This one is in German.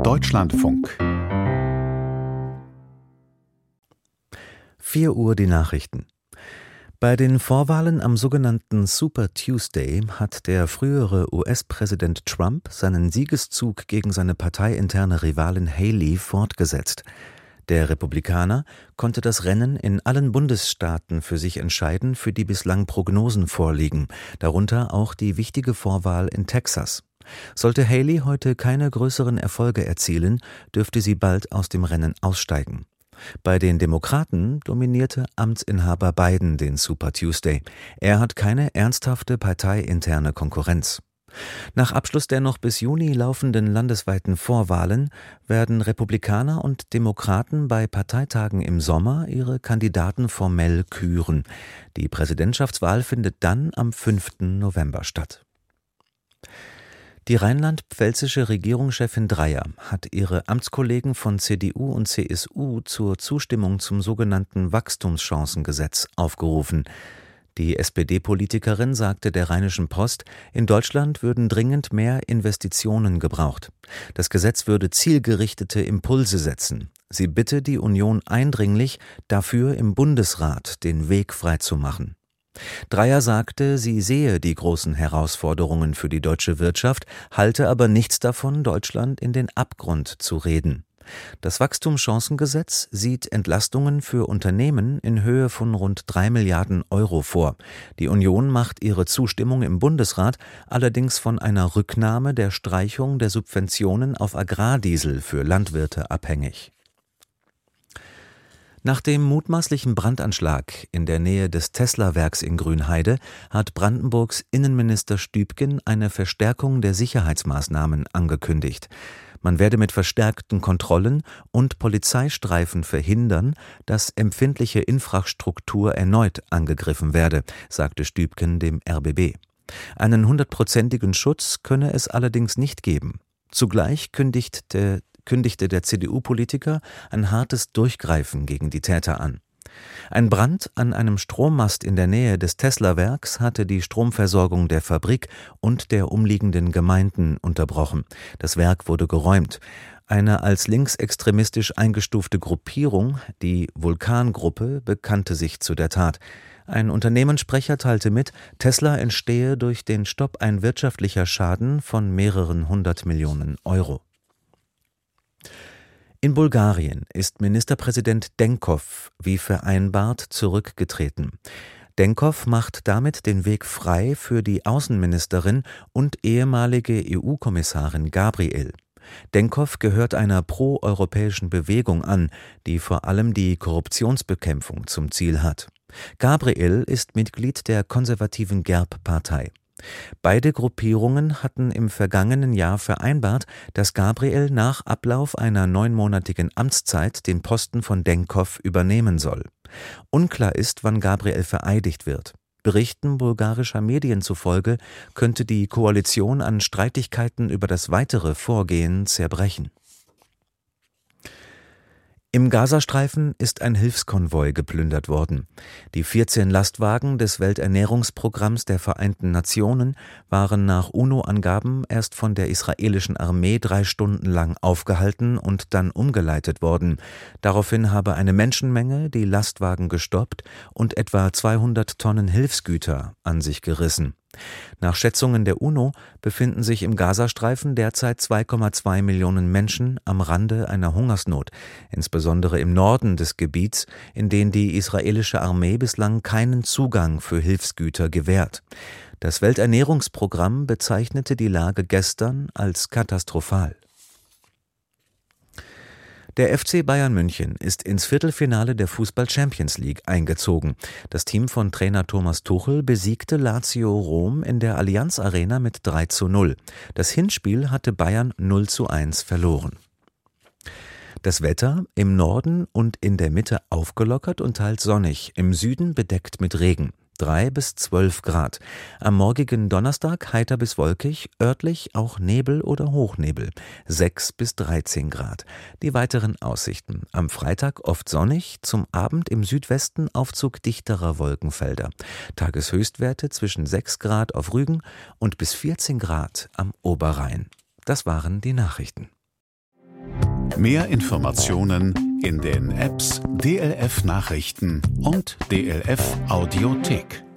Deutschlandfunk. 4 Uhr die Nachrichten. Bei den Vorwahlen am sogenannten Super Tuesday hat der frühere US-Präsident Trump seinen Siegeszug gegen seine parteiinterne Rivalin Haley fortgesetzt. Der Republikaner konnte das Rennen in allen Bundesstaaten für sich entscheiden, für die bislang Prognosen vorliegen, darunter auch die wichtige Vorwahl in Texas. Sollte Haley heute keine größeren Erfolge erzielen, dürfte sie bald aus dem Rennen aussteigen. Bei den Demokraten dominierte Amtsinhaber Biden den Super Tuesday. Er hat keine ernsthafte parteiinterne Konkurrenz. Nach Abschluss der noch bis Juni laufenden landesweiten Vorwahlen werden Republikaner und Demokraten bei Parteitagen im Sommer ihre Kandidaten formell küren. Die Präsidentschaftswahl findet dann am 5. November statt. Die rheinland-pfälzische Regierungschefin Dreyer hat ihre Amtskollegen von CDU und CSU zur Zustimmung zum sogenannten Wachstumschancengesetz aufgerufen. Die SPD-Politikerin sagte der Rheinischen Post, in Deutschland würden dringend mehr Investitionen gebraucht. Das Gesetz würde zielgerichtete Impulse setzen. Sie bitte die Union eindringlich, dafür im Bundesrat den Weg freizumachen. Dreyer sagte, sie sehe die großen Herausforderungen für die deutsche Wirtschaft, halte aber nichts davon, Deutschland in den Abgrund zu reden. Das Wachstumschancengesetz sieht Entlastungen für Unternehmen in Höhe von rund 3 Milliarden Euro vor. Die Union macht ihre Zustimmung im Bundesrat allerdings von einer Rücknahme der Streichung der Subventionen auf Agrardiesel für Landwirte abhängig. Nach dem mutmaßlichen Brandanschlag in der Nähe des Tesla-Werks in Grünheide hat Brandenburgs Innenminister Stübgen eine Verstärkung der Sicherheitsmaßnahmen angekündigt. Man werde mit verstärkten Kontrollen und Polizeistreifen verhindern, dass empfindliche Infrastruktur erneut angegriffen werde, sagte Stübgen dem RBB. Einen 100%igen Schutz könne es allerdings nicht geben. Zugleich kündigte der CDU-Politiker ein hartes Durchgreifen gegen die Täter an. Ein Brand an einem Strommast in der Nähe des Tesla-Werks hatte die Stromversorgung der Fabrik und der umliegenden Gemeinden unterbrochen. Das Werk wurde geräumt. Eine als linksextremistisch eingestufte Gruppierung, die Vulkan-Gruppe, bekannte sich zu der Tat. Ein Unternehmenssprecher teilte mit, Tesla entstehe durch den Stopp ein wirtschaftlicher Schaden von mehreren 100 Millionen Euro. In Bulgarien ist Ministerpräsident Denkov wie vereinbart zurückgetreten. Denkov macht damit den Weg frei für die Außenministerin und ehemalige EU-Kommissarin Gabriel. Denkov gehört einer pro-europäischen Bewegung an, die vor allem die Korruptionsbekämpfung zum Ziel hat. Gabriel ist Mitglied der konservativen GERB-Partei. Beide Gruppierungen hatten im vergangenen Jahr vereinbart, dass Gabriel nach Ablauf einer 9-monatigen Amtszeit den Posten von Denkov übernehmen soll. Unklar ist, wann Gabriel vereidigt wird. Berichten bulgarischer Medien zufolge könnte die Koalition an Streitigkeiten über das weitere Vorgehen zerbrechen. Im Gazastreifen ist ein Hilfskonvoi geplündert worden. Die 14 Lastwagen des Welternährungsprogramms der Vereinten Nationen waren nach UNO-Angaben erst von der israelischen Armee 3 Stunden lang aufgehalten und dann umgeleitet worden. Daraufhin habe eine Menschenmenge die Lastwagen gestoppt und etwa 200 Tonnen Hilfsgüter an sich gerissen. Nach Schätzungen der UNO befinden sich im Gazastreifen derzeit 2,2 Millionen Menschen am Rande einer Hungersnot, insbesondere im Norden des Gebiets, in den die israelische Armee bislang keinen Zugang für Hilfsgüter gewährt. Das Welternährungsprogramm bezeichnete die Lage gestern als katastrophal. Der FC Bayern München ist ins Viertelfinale der Fußball-Champions League eingezogen. Das Team von Trainer Thomas Tuchel besiegte Lazio Rom in der Allianz Arena mit 3:0. Das Hinspiel hatte Bayern 0:1 verloren. Das Wetter: im Norden und in der Mitte aufgelockert und teils sonnig, im Süden bedeckt mit Regen. 3 bis 12 Grad. Am morgigen Donnerstag heiter bis wolkig, örtlich auch Nebel oder Hochnebel. 6 bis 13 Grad. Die weiteren Aussichten: am Freitag oft sonnig, zum Abend im Südwesten Aufzug dichterer Wolkenfelder. Tageshöchstwerte zwischen 6 Grad auf Rügen und bis 14 Grad am Oberrhein. Das waren die Nachrichten. Mehr Informationen in den Apps DLF Nachrichten und DLF Audiothek.